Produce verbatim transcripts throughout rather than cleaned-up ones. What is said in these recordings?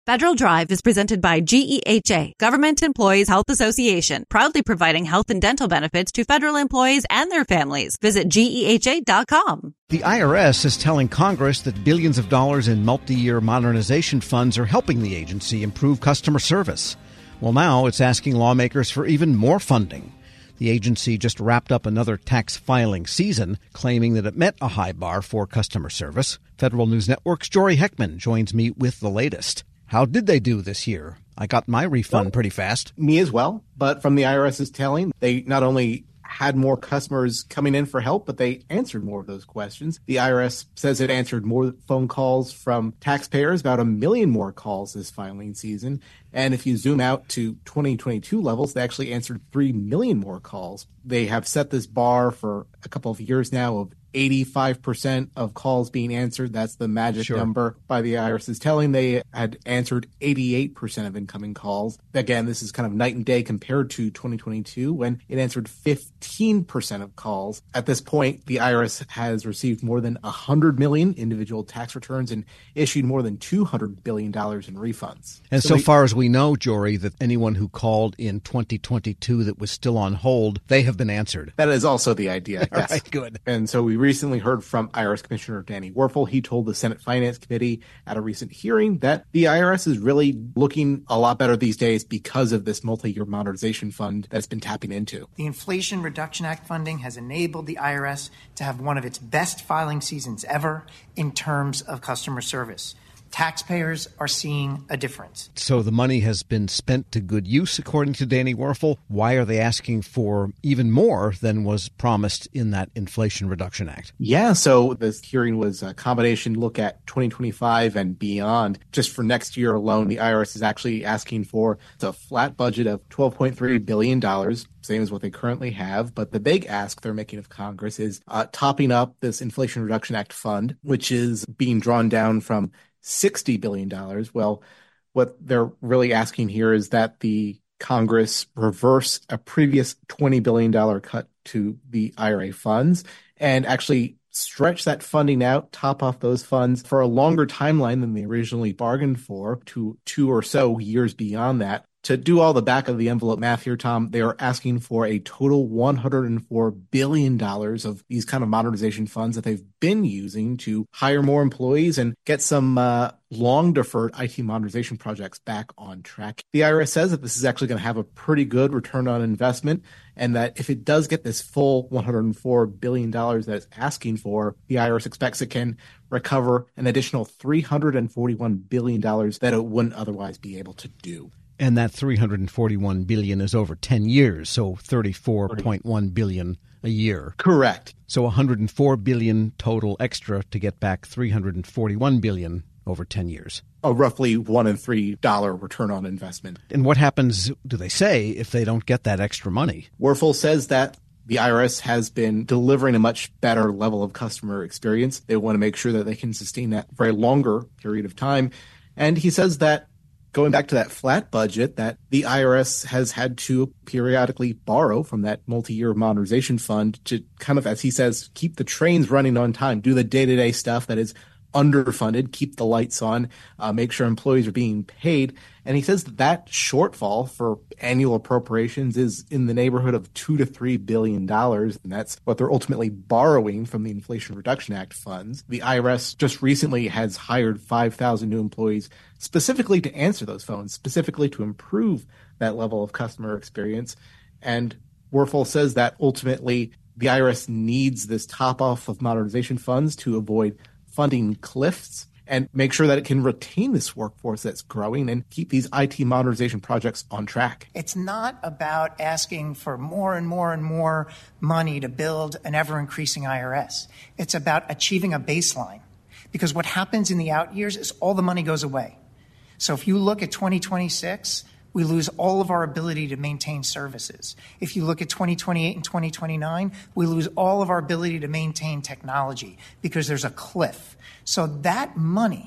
Federal Drive is presented by G E H A, Government Employees Health Association, proudly providing health and dental benefits to federal employees and their families. Visit G E H A dot com. The I R S is telling Congress that billions of dollars in multi-year modernization funds are helping the agency improve customer service. Well, now it's asking lawmakers for even more funding. The agency just wrapped up another tax filing season, claiming that it met a high bar for customer service. Federal News Network's Jory Heckman joins me with the latest. How did they do this year? I got my refund well, pretty fast. Me as well. But from the IRS's telling, they not only had more customers coming in for help, but they answered more of those questions. The I R S says it answered more phone calls from taxpayers, about a million more calls this filing season. And if you zoom out to twenty twenty-two levels, they actually answered three million more calls. They have set this bar for a couple of years now of eighty-five percent of calls being answered. That's the magic sure. number by the I R S is telling. They had answered eighty-eight percent of incoming calls. Again, this is kind of night and day compared to twenty twenty-two when it answered fifteen percent of calls. At this point, the I R S has received more than one hundred million individual tax returns and issued more than two hundred billion dollars in refunds. And so, so we, far as we know, Jory, that anyone who called in twenty twenty-two that was still on hold, they have been answered. That is also the idea. All yes. right, good. And so we recently heard from I R S Commissioner Danny Werfel. He told the Senate Finance Committee at a recent hearing that the I R S is really looking a lot better these days because of this multi-year modernization fund that's been tapping into. The Inflation Reduction Act funding has enabled the I R S to have one of its best filing seasons ever in terms of customer service. Taxpayers are seeing a difference. So the money has been spent to good use, according to Danny Werfel. Why are they asking for even more than was promised in that Inflation Reduction Act? Yeah, so this hearing was a combination look at twenty twenty-five and beyond. Just for next year alone, the I R S is actually asking for a flat budget of twelve point three billion dollars. Same as what they currently have. But the big ask they're making of Congress is uh, topping up this Inflation Reduction Act fund, which is being drawn down from sixty billion dollars. Well, what they're really asking here is that the Congress reverse a previous twenty billion dollars cut to the I R A funds and actually stretch that funding out, top off those funds for a longer timeline than they originally bargained for, to two or so years beyond that. To do all the back of the envelope math here, Tom, they are asking for a total one hundred four billion dollars of these kind of modernization funds that they've been using to hire more employees and get some uh, long-deferred I T modernization projects back on track. The I R S says that this is actually going to have a pretty good return on investment, and that if it does get this full one hundred four billion dollars that it's asking for, the I R S expects it can recover an additional three hundred forty-one billion dollars that it wouldn't otherwise be able to do. And that three hundred forty-one billion dollars is over ten years, so thirty-four point one billion dollars a year. Correct. So one hundred four billion dollars total extra to get back three hundred forty-one billion dollars over ten years. A roughly one in three dollar return on investment. And what happens, do they say, if they don't get that extra money? Werfel says that the I R S has been delivering a much better level of customer experience. They want to make sure that they can sustain that for a longer period of time. And he says that going back to that flat budget, that the I R S has had to periodically borrow from that multi-year modernization fund to kind of, as he says, keep the trains running on time, do the day-to-day stuff that is underfunded, keep the lights on, uh, make sure employees are being paid. And he says that that shortfall for annual appropriations is in the neighborhood of two to three billion dollars, and that's what they're ultimately borrowing from the Inflation Reduction Act funds. The I R S just recently has hired five thousand new employees specifically to answer those phones, specifically to improve that level of customer experience. And Werfel says that ultimately the I R S needs this top-off of modernization funds to avoid funding cliffs and make sure that it can retain this workforce that's growing and keep these I T modernization projects on track. It's not about asking for more and more and more money to build an ever-increasing I R S. It's about achieving a baseline, because what happens in the out years is all the money goes away. So if you look at twenty twenty-six, we lose all of our ability to maintain services. If you look at twenty twenty-eight and twenty twenty-nine, we lose all of our ability to maintain technology because there's a cliff. So that money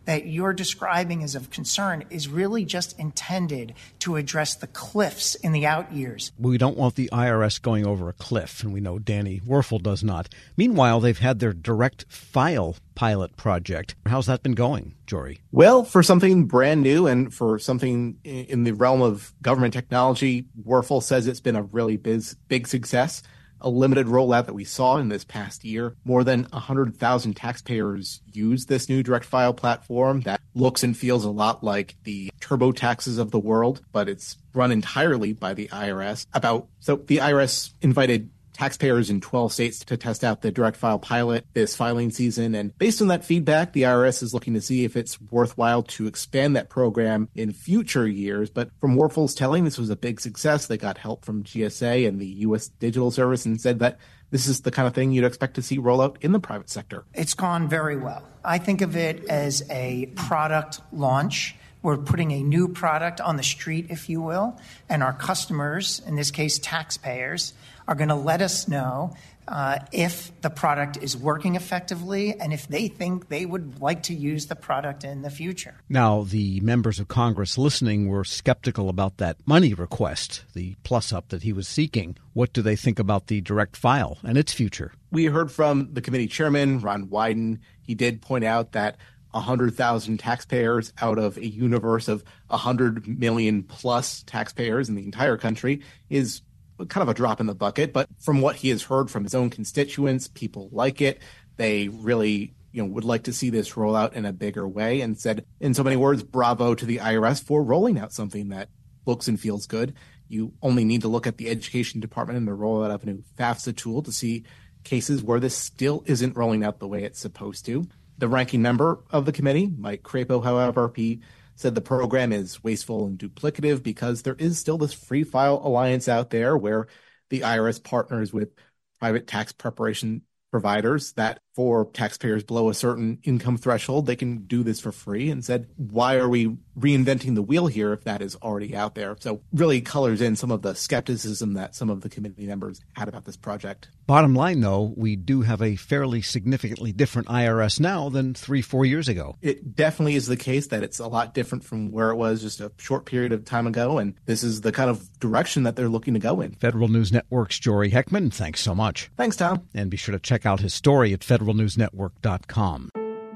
that you're describing as of concern is really just intended to address the cliffs in the out years. We don't want the I R S going over a cliff, and we know Danny Werfel does not. Meanwhile, they've had their direct file pilot project. How's that been going, Jory? Well, for something brand new and for something in the realm of government technology, Werfel says it's been a really big, big success. A limited rollout that we saw in this past year. More than one hundred thousand taxpayers use this new direct file platform that looks and feels a lot like the TurboTaxes of the world, but it's run entirely by the I R S. About so the I R S invited taxpayers in twelve states to test out the direct file pilot this filing season. And based on that feedback, the I R S is looking to see if it's worthwhile to expand that program in future years. But from Werfel's telling, this was a big success. They got help from G S A and the U S Digital Service and said that this is the kind of thing you'd expect to see roll out in the private sector. It's gone very well. I think of it as a product launch. We're putting a new product on the street, if you will, and our customers, in this case taxpayers, are going to let us know uh, if the product is working effectively and if they think they would like to use the product in the future. Now, the members of Congress listening were skeptical about that money request, the plus-up that he was seeking. What do they think about the direct file and its future? We heard from the committee chairman, Ron Wyden. He did point out that one hundred thousand taxpayers out of a universe of one hundred million plus taxpayers in the entire country is kind of a drop in the bucket. But from what he has heard from his own constituents, people like it. They really, you know, would like to see this roll out in a bigger way, and said, in so many words, bravo to the I R S for rolling out something that looks and feels good. You only need to look at the Education Department and the rollout of a new FAFSA tool to see cases where this still isn't rolling out the way it's supposed to. The ranking member of the committee, Mike Crapo, however, he said the program is wasteful and duplicative because there is still this Free File Alliance out there where the I R S partners with private tax preparation providers that for taxpayers below a certain income threshold, they can do this for free, and said, why are we reinventing the wheel here if that is already out there? So really colors in some of the skepticism that some of the committee members had about this project. Bottom line, though, we do have a fairly significantly different I R S now than three, four years ago. It definitely is the case that it's a lot different from where it was just a short period of time ago, and this is the kind of direction that they're looking to go in. Federal News Network's Jory Heckman, thanks so much. Thanks, Tom. And be sure to check out his story at federal news network dot com.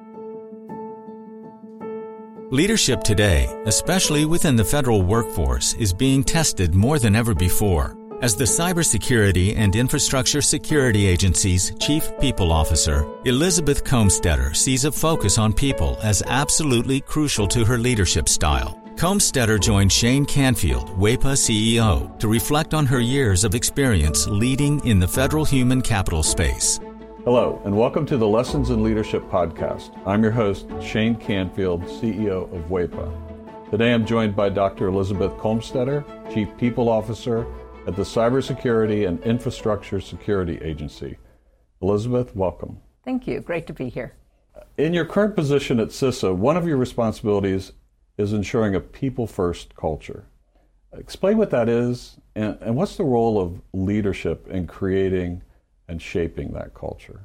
Leadership today, especially within the federal workforce, is being tested more than ever before. As the Cybersecurity and Infrastructure Security Agency's Chief People Officer, Elizabeth Comstetter sees a focus on people as absolutely crucial to her leadership style. Comstetter joined Shane Canfield, WEPA C E O, to reflect on her years of experience leading in the federal human capital space. Hello, and welcome to the Lessons in Leadership podcast. I'm your host, Shane Canfield, C E O of WEPA. Today I'm joined by Doctor Elizabeth Comstetter, Chief People Officer at the Cybersecurity and Infrastructure Security Agency. Elizabeth, welcome. Thank you. Great to be here. In your current position at CISA, one of your responsibilities is ensuring a people-first culture. Explain what that is, and, and what's the role of leadership in creating and shaping that culture?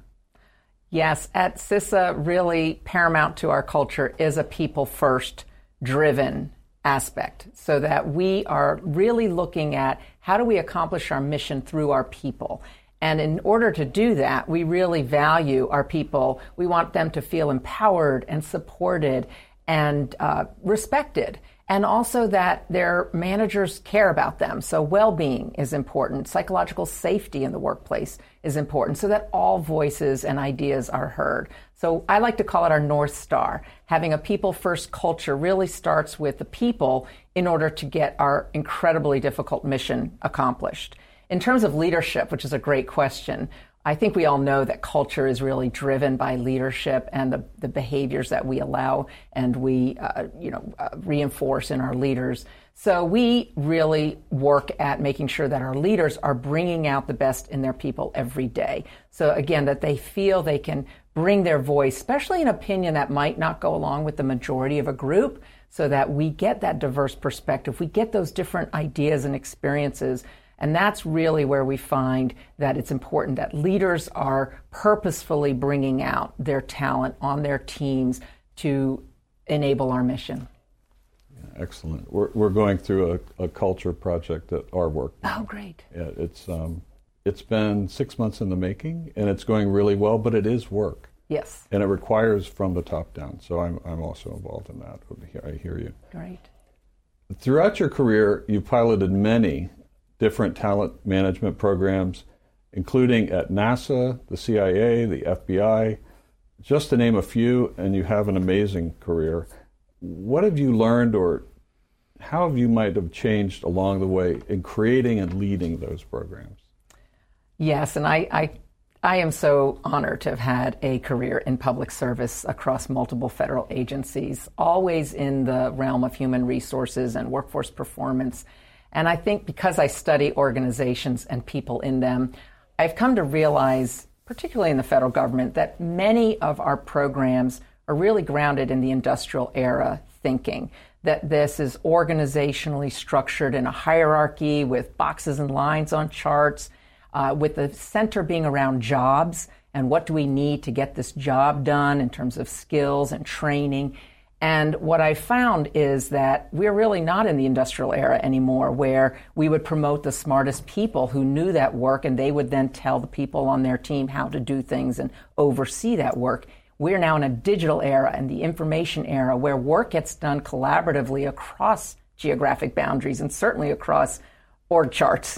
Yes, at CISA, really paramount to our culture is a people-first driven aspect, so that we are really looking at how do we accomplish our mission through our people. And in order to do that, we really value our people. We want them to feel empowered and supported and uh, respected, and also that their managers care about them. So well-being is important. Psychological safety in the workplace is important, so that all voices and ideas are heard. So I like to call it our North Star. Having a people-first culture really starts with the people in order to get our incredibly difficult mission accomplished. In terms of leadership, which is a great question, I think we all know that culture is really driven by leadership and the, the behaviors that we allow and we, uh, you know, uh, reinforce in our leaders. So we really work at making sure that our leaders are bringing out the best in their people every day. So again, that they feel they can bring their voice, especially an opinion that might not go along with the majority of a group, so that we get that diverse perspective. We get those different ideas and experiences. And that's really where we find that it's important that leaders are purposefully bringing out their talent on their teams to enable our mission. Yeah, excellent. We're we're going through a, a culture project at our work. Oh, great. Yeah, it's um, it's been six months in the making, and it's going really well, but it is work. Yes. And it requires from the top down. So I'm I'm also involved in that. I hear you. Great. Throughout your career, you piloted many different talent management programs, including at NASA, the C I A, the F B I, just to name a few, and you have an amazing career. What have you learned, or how have you might have changed along the way in creating and leading those programs? Yes, and I, I, I am so honored to have had a career in public service across multiple federal agencies, always in the realm of human resources and workforce performance. And I think because I study organizations and people in them, I've come to realize, particularly in the federal government, that many of our programs are really grounded in the industrial era thinking, that this is organizationally structured in a hierarchy with boxes and lines on charts, uh, with the center being around jobs and what do we need to get this job done in terms of skills and training. And what I found is that we're really not in the industrial era anymore, where we would promote the smartest people who knew that work, and they would then tell the people on their team how to do things and oversee that work. We're now in a digital era and the information era where work gets done collaboratively across geographic boundaries and certainly across org charts.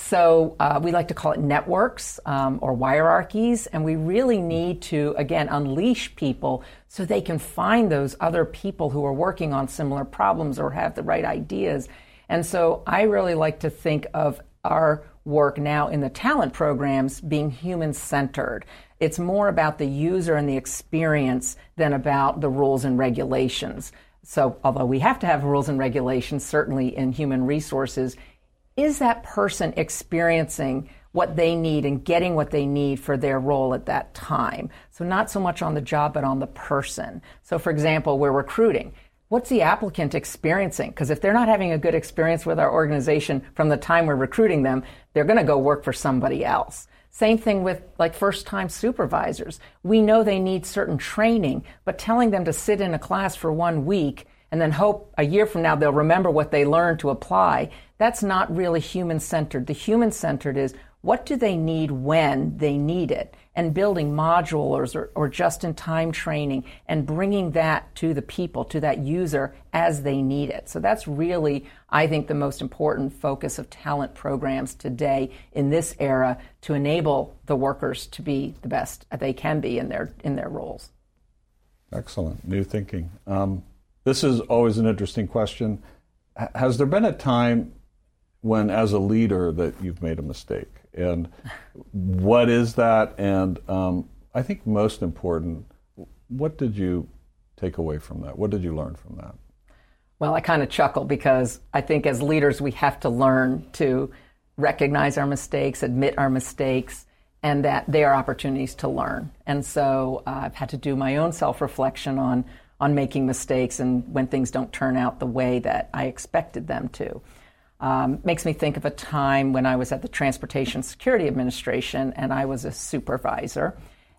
So uh, we like to call it networks um, or hierarchies, and we really need to, again, unleash people so they can find those other people who are working on similar problems or have the right ideas. And so I really like to think of our work now in the talent programs being human-centered. It's more about the user and the experience than about the rules and regulations. So although we have to have rules and regulations, certainly in human resources, is that person experiencing what they need and getting what they need for their role at that time? So not so much on the job, but on the person. So for example, we're recruiting. What's the applicant experiencing? Because if they're not having a good experience with our organization from the time we're recruiting them, they're going to go work for somebody else. Same thing with like first-time supervisors. We know they need certain training, but telling them to sit in a class for one week and then hope a year from now they'll remember what they learned to apply, that's not really human-centered. The human-centered is, what do they need when they need it? And building modules or, or just-in-time training and bringing that to the people, to that user as they need it. So that's really, I think, the most important focus of talent programs today in this era to enable the workers to be the best they can be in their in their roles. Excellent. New thinking. Um, this is always an interesting question. H- has there been a time when, as a leader, that you've made a mistake? And what is that? And um, I think most important, what did you take away from that? What did you learn from that? Well, I kind of chuckle because I think as leaders we have to learn to recognize our mistakes, admit our mistakes, and that they are opportunities to learn. And so uh, I've had to do my own self-reflection on, on making mistakes and when things don't turn out the way that I expected them to. Um, makes me think of a time when I was at the Transportation Security Administration and I was a supervisor,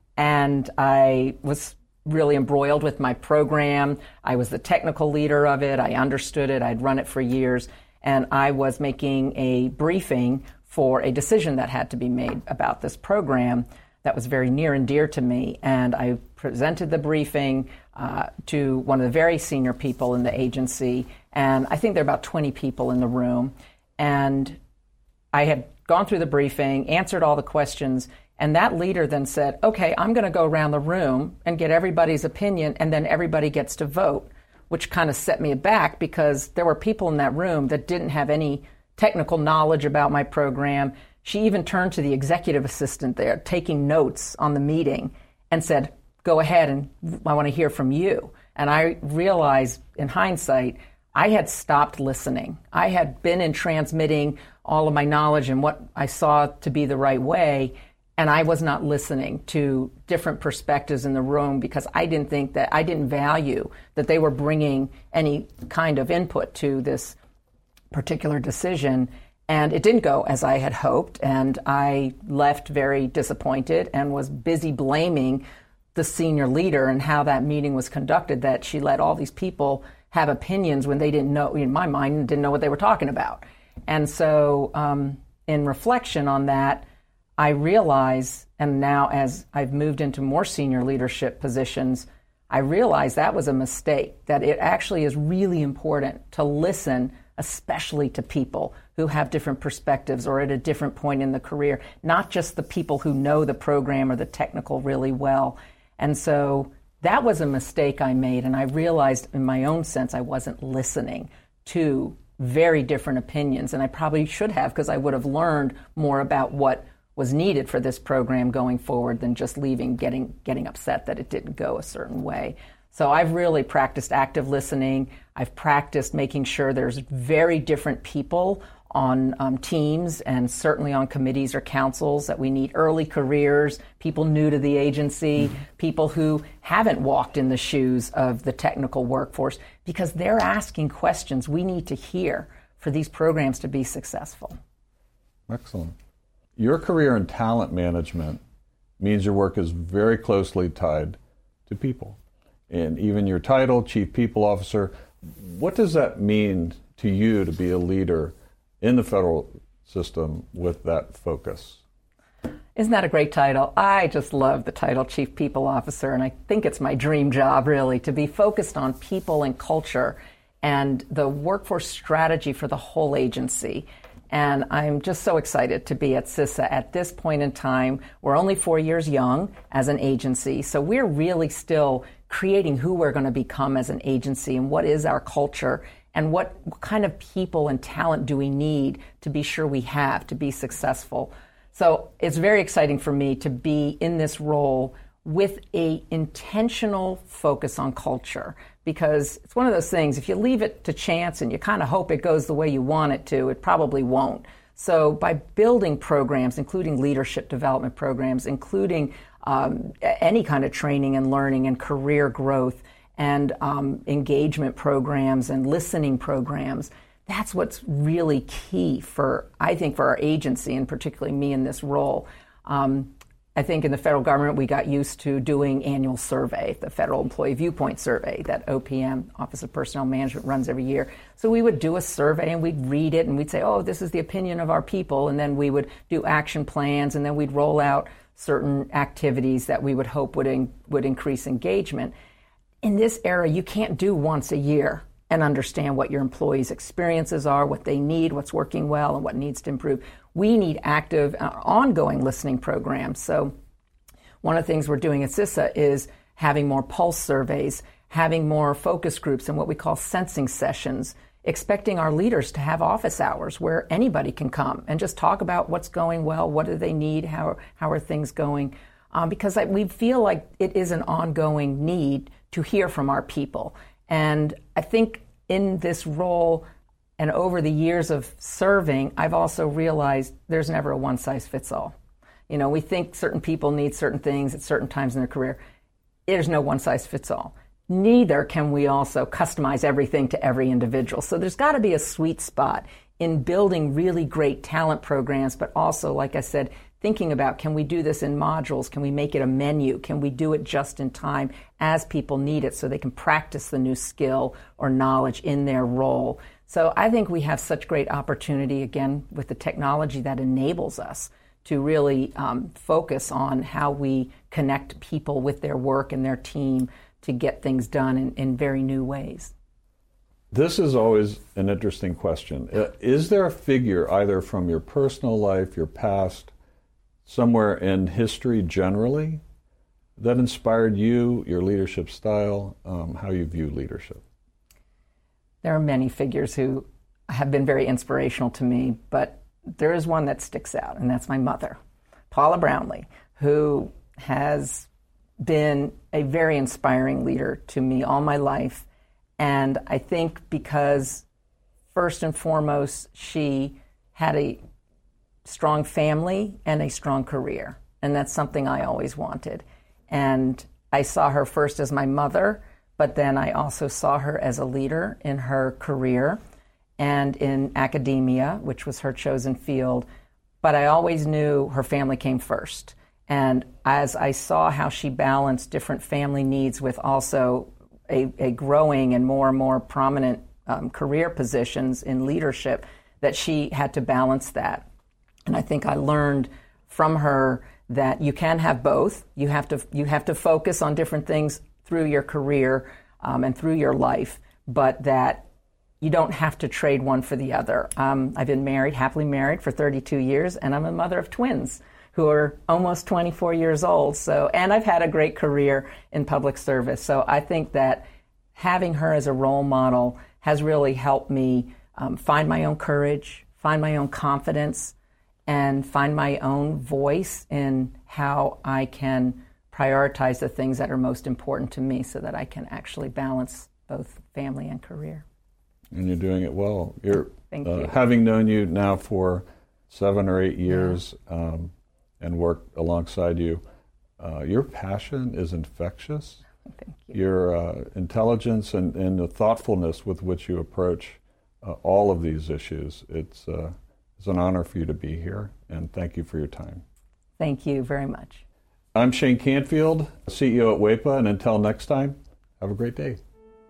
and I was really embroiled with my program. I was the technical leader of it. I understood it. I'd run it for years, and I was making a briefing for a decision that had to be made about this program that was very near and dear to me. And I presented the briefing uh, to one of the very senior people in the agency, and I think there are about twenty people in the room. And I had gone through the briefing, answered all the questions, and that leader then said, okay, I'm going to go around the room and get everybody's opinion, and then everybody gets to vote, which kind of set me aback because there were people in that room that didn't have any technical knowledge about my program. She even turned to the executive assistant there, taking notes on the meeting, and said, go ahead, and I want to hear from you. And I realized, in hindsight, I had stopped listening. I had been in transmitting all of my knowledge and what I saw to be the right way, and I was not listening to different perspectives in the room because I didn't think that, I didn't value that they were bringing any kind of input to this particular decision. And it didn't go as I had hoped, and I left very disappointed and was busy blaming the senior leader and how that meeting was conducted, that she let all these people have opinions when they didn't know, in my mind, didn't know what they were talking about. And so um, in reflection on that, I realize, and now as I've moved into more senior leadership positions, I realize that was a mistake, that it actually is really important to listen, especially to people who have different perspectives or at a different point in the career, not just the people who know the program or the technical really well. And so that was a mistake I made, and I realized in my own sense I wasn't listening to very different opinions, and I probably should have, because I would have learned more about what was needed for this program going forward than just leaving, getting getting upset that it didn't go a certain way. So I've really practiced active listening. I've practiced making sure there's very different people on um, teams and certainly on committees or councils, that we need early careers, people new to the agency, mm-hmm. people who haven't walked in the shoes of the technical workforce, because they're asking questions we need to hear for these programs to be successful. Excellent. Your career in talent management means your work is very closely tied to people. And even your title, Chief People Officer, what does that mean to you to be a leader in the federal system with that focus? Isn't that a great title? I just love the title Chief People Officer, and I think it's my dream job, really, to be focused on people and culture and the workforce strategy for the whole agency. And I'm just so excited to be at CISA at this point in time. We're only four years young as an agency, so we're really still creating who we're going to become as an agency and what is our culture and what kind of people and talent do we need to be sure we have to be successful. So it's very exciting for me to be in this role with a intentional focus on culture, because it's one of those things, if you leave it to chance and you kind of hope it goes the way you want it to, it probably won't. So by building programs, including leadership development programs, including um, any kind of training and learning and career growth and um, engagement programs and listening programs, that's what's really key for, I think, for our agency, and particularly me in this role. Um, I think in the federal government, we got used to doing annual survey, the Federal Employee Viewpoint Survey that O P M, Office of Personnel Management, runs every year. So we would do a survey and we'd read it and we'd say, oh, this is the opinion of our people. And then we would do action plans, and then we'd roll out certain activities that we would hope would, in, would increase engagement. In this era, you can't do once a year and understand what your employees' experiences are, what they need, what's working well, and what needs to improve. We need active, uh, ongoing listening programs. So one of the things we're doing at CISA is having more pulse surveys, having more focus groups and what we call sensing sessions, expecting our leaders to have office hours where anybody can come and just talk about what's going well, what do they need, how, how are things going, um, because I, we feel like it is an ongoing need to hear from our people. And I think in this role and over the years of serving, I've also realized there's never a one-size-fits-all. You know, we think certain people need certain things at certain times in their career. There's no one-size-fits-all. Neither can we also customize everything to every individual. So there's got to be a sweet spot in building really great talent programs, but also, like I said, thinking about, can we do this in modules? Can we make it a menu? Can we do it just in time as people need it so they can practice the new skill or knowledge in their role? So I think we have such great opportunity, again, with the technology that enables us to really um, focus on how we connect people with their work and their team to get things done in, in very new ways. This is always an interesting question. Is there a figure, either from your personal life, your past, somewhere in history generally, that inspired you, your leadership style, um, how you view leadership? There are many figures who have been very inspirational to me, but there is one that sticks out, and that's my mother, Paula Brownlee, who has been a very inspiring leader to me all my life. And I think because, first and foremost, she had a strong family and a strong career. And that's something I always wanted. And I saw her first as my mother, but then I also saw her as a leader in her career and in academia, which was her chosen field. But I always knew her family came first. And as I saw how she balanced different family needs with also a, a growing and more and more prominent um, career positions in leadership, that she had to balance that. And I think I learned from her that you can have both. You have to you have to focus on different things through your career um, and through your life, but that you don't have to trade one for the other. Um, I've been married, happily married for thirty-two years, and I'm a mother of twins who are almost twenty-four years old. So, and I've had a great career in public service. So I think that having her as a role model has really helped me um, find my own courage, find my own confidence, and find my own voice in how I can prioritize the things that are most important to me so that I can actually balance both family and career. And you're doing it well. You're Thank uh, you. Having known you now for seven or eight years yeah. um, and worked alongside you, uh, your passion is infectious. Thank you. Your uh, intelligence and, and the thoughtfulness with which you approach uh, all of these issues, it's, uh, it's an honor for you to be here, and thank you for your time. Thank you very much. I'm Shane Canfield, C E O at WEPA, and until next time, have a great day.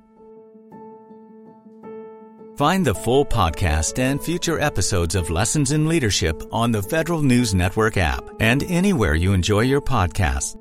Find the full podcast and future episodes of Lessons in Leadership on the Federal News Network app and anywhere you enjoy your podcasts.